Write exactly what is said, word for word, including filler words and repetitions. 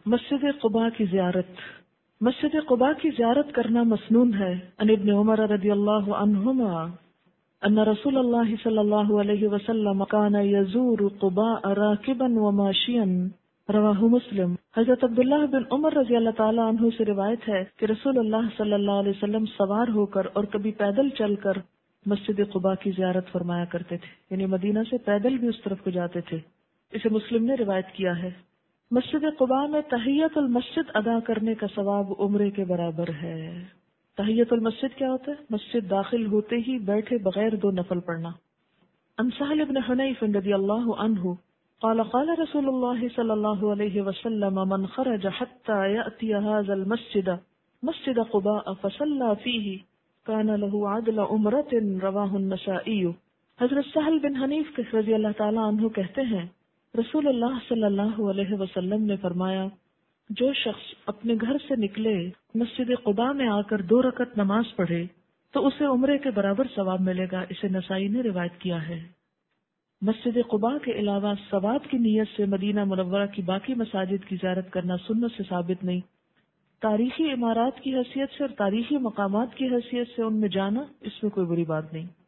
مسجد قباء کی زیارت۔ مسجد قباء کی زیارت کرنا مسنون ہے۔ عن ابن عمر رضی اللہ عنہما ان رسول اللہ صلی اللہ علیہ وسلم کان یزور قباء راکبا وماشیا، رواہ مسلم۔ حضرت عبداللہ بن عمر رضی اللہ تعالیٰ عنہ سے روایت ہے کہ رسول اللہ صلی اللہ علیہ وسلم سوار ہو کر اور کبھی پیدل چل کر مسجد قباء کی زیارت فرمایا کرتے تھے، یعنی مدینہ سے پیدل بھی اس طرف کو جاتے تھے۔ اسے مسلم نے روایت کیا ہے۔ مسجد قباء میں تحیت المسجد ادا کرنے کا ثواب عمرے کے برابر ہے۔ تحیت المسجد کیا ہوتا ہے؟ مسجد داخل ہوتے ہی بیٹھے بغیر دو نفل پڑھنا۔ عن سہل بن حنیف رضی اللہ عنہ قال قال رسول اللہ صلی اللہ علیہ وسلم من خرج حتى يأتي هذا المسجد مسجد قباء فصلى فيه كان له عدل عمرة، رواہ النسائی۔ حضرت سہل بن حنیف رضی اللہ تعالیٰ عنہ کہتے ہیں رسول اللہ صلی اللہ علیہ وسلم نے فرمایا جو شخص اپنے گھر سے نکلے مسجد قباء میں آ کر دو رکعت نماز پڑھے تو اسے عمرے کے برابر ثواب ملے گا۔ اسے نسائی نے روایت کیا ہے۔ مسجد قباء کے علاوہ ثواب کی نیت سے مدینہ منورہ کی باقی مساجد کی زیارت کرنا سنت سے ثابت نہیں۔ تاریخی عمارات کی حیثیت سے اور تاریخی مقامات کی حیثیت سے ان میں جانا اس میں کوئی بری بات نہیں۔